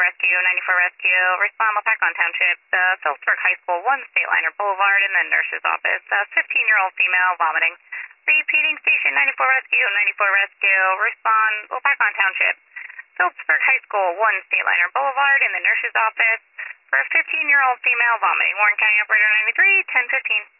Rescue, 94 Rescue. Respond Lopakon Township, Phillipsburg High School, 1 State Liner Boulevard, in the nurse's office. 15-year-old female vomiting. Repeating station 94 Rescue, 94 Rescue. Respond Lopakon Township, Phillipsburg High School, 1 State Liner Boulevard, in the nurse's office for a 15-year-old female vomiting. Warren County Operator 93, 1015.